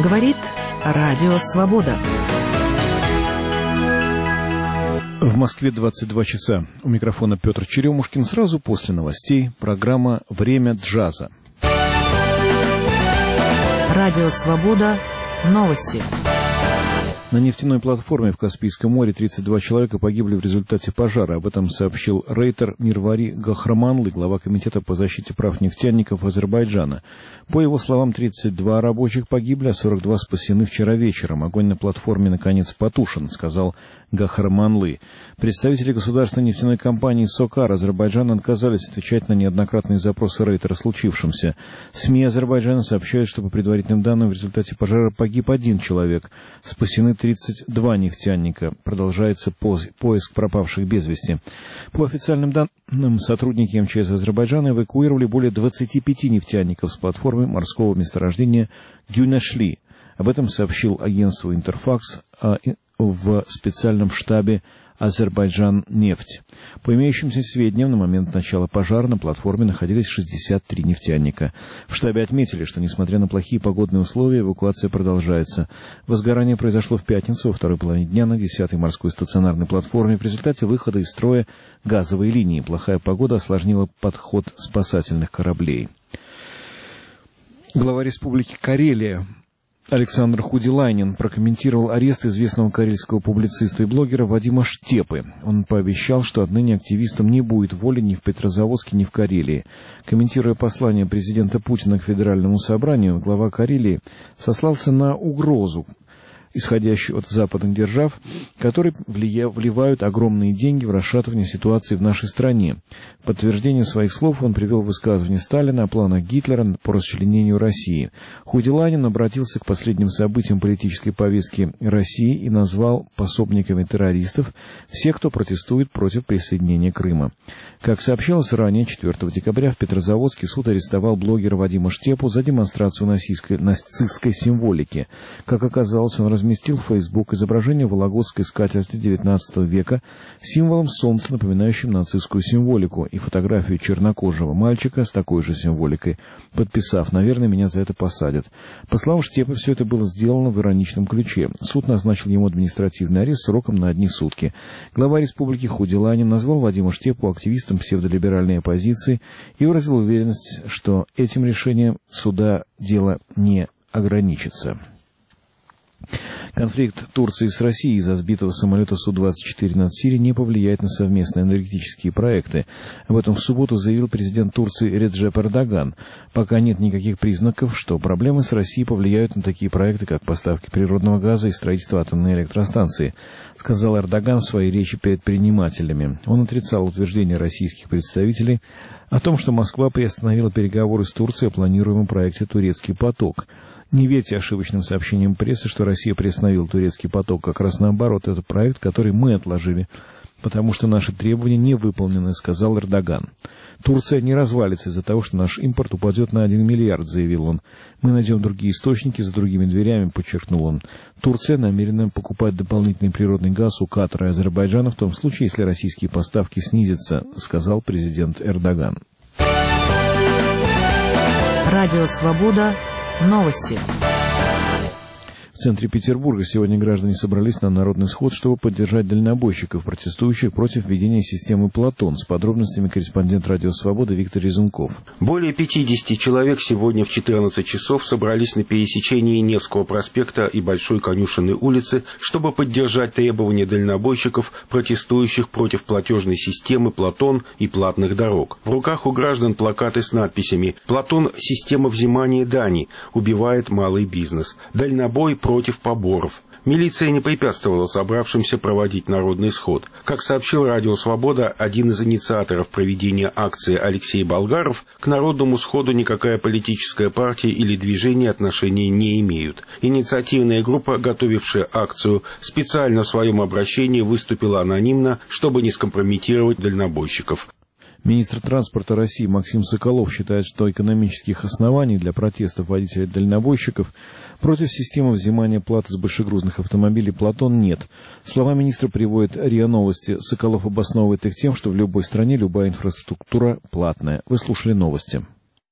Говорит Радио Свобода. В Москве 22 часа. У микрофона Петр Черемушкин. Сразу после новостей программа «Время джаза». Радио Свобода. Новости. На нефтяной платформе в Каспийском море 32 человека погибли в результате пожара. Об этом сообщил рейтер Мирвари Гахраманлы, глава Комитета по защите прав нефтяников Азербайджана. По его словам, 32 рабочих погибли, а 42 спасены вчера вечером. Огонь на платформе, наконец, потушен, сказал Гахраманлы. Представители государственной нефтяной компании «Сокар» Азербайджана отказались отвечать на неоднократные запросы рейтера о случившемся. СМИ Азербайджана сообщают, что по предварительным данным в результате пожара погиб 1 человек. Спасены 32 нефтяника. Продолжается поиск пропавших без вести. По официальным данным, сотрудники МЧС Азербайджана эвакуировали более 25 нефтяников с платформы морского месторождения Гюнешли. Об этом сообщил агентству «Интерфакс» в специальном штабе «Азербайджан-нефть». По имеющимся сведениям, на момент начала пожара на платформе находились 63 нефтяника. В штабе отметили, что, несмотря на плохие погодные условия, эвакуация продолжается. Возгорание произошло в пятницу во второй половине дня на 10-й морской стационарной платформе в результате выхода из строя газовой линии. Плохая погода осложнила подход спасательных кораблей. Глава Республики Карелия Александр Худилайнин прокомментировал арест известного карельского публициста и блогера Вадима Штепы. Он пообещал, что отныне активистам не будет воли ни в Петрозаводске, ни в Карелии. Комментируя послание президента Путина к Федеральному собранию, глава Карелии сослался на угрозу, исходящую от западных держав, которые вливают огромные деньги в расшатывание ситуации в нашей стране. В подтверждение своих слов он привел высказывание Сталина о планах Гитлера по расчленению России. Худилайнин обратился к последним событиям политической повестки России и назвал пособниками террористов всех, кто протестует против присоединения Крыма. Как сообщалось ранее, 4 декабря в Петрозаводске суд арестовал блогера Вадима Штепу за демонстрацию нацистской символики. Как оказалось, он разместил в Facebook изображение вологодской скатерти XIX века с символом солнца, напоминающим нацистскую символику, и фотографию чернокожего мальчика с такой же символикой, подписав: «Наверное, меня за это посадят». По словам Штепы, все это было сделано в ироничном ключе. Суд назначил ему административный арест сроком на 1 сутки. Глава республики Худилайнин назвал Вадима Штепу активистом псевдолиберальной оппозиции и выразил уверенность, что этим решением суда дело не ограничится. Конфликт Турции с Россией из-за сбитого самолета Су-24 над Сирией не повлияет на совместные энергетические проекты. Об этом в субботу заявил президент Турции Реджеп Эрдоган. Пока нет никаких признаков, что проблемы с Россией повлияют на такие проекты, как поставки природного газа и строительство атомной электростанции, сказал Эрдоган в своей речи перед предпринимателями. Он отрицал утверждения российских представителей о том, что Москва приостановила переговоры с Турцией о планируемом проекте «Турецкий поток». Не верьте ошибочным сообщениям прессы, что Россия приостановила турецкий поток. Как раз наоборот, это проект, который мы отложили, потому что наши требования не выполнены, сказал Эрдоган. Турция не развалится из-за того, что наш импорт упадет на 1 миллиард, заявил он. Мы найдем другие источники за другими дверями, подчеркнул он. Турция намерена покупать дополнительный природный газ у Катара и Азербайджана в том случае, если российские поставки снизятся, сказал президент Эрдоган. Радио Свобода. Новости. В центре Петербурга сегодня граждане собрались на народный сход, чтобы поддержать дальнобойщиков, протестующих против введения системы «Платон». С подробностями корреспондент «Радио Свобода» Виктор Резунков. Более 50 человек сегодня в 14 часов собрались на пересечении Невского проспекта и Большой Конюшенной улицы, чтобы поддержать требования дальнобойщиков, протестующих против платежной системы «Платон» и платных дорог. В руках у граждан плакаты с надписями «Платон – система взимания дани, убивает малый бизнес. Дальнобой против поборов». Милиция не препятствовала собравшимся проводить народный сход. Как сообщил Радио Свобода, один из инициаторов проведения акции Алексей Болгаров, к народному сходу никакая политическая партия или движение отношения не имеют. Инициативная группа, готовившая акцию, специально в своем обращении выступила анонимно, чтобы не скомпрометировать дальнобойщиков. Министр транспорта России Максим Соколов считает, что экономических оснований для протестов водителей-дальнобойщиков против системы взимания платы с большегрузных автомобилей «Платон» нет. Слова министра приводит РИА Новости. Соколов обосновывает их тем, что в любой стране любая инфраструктура платная. Вы слушали новости.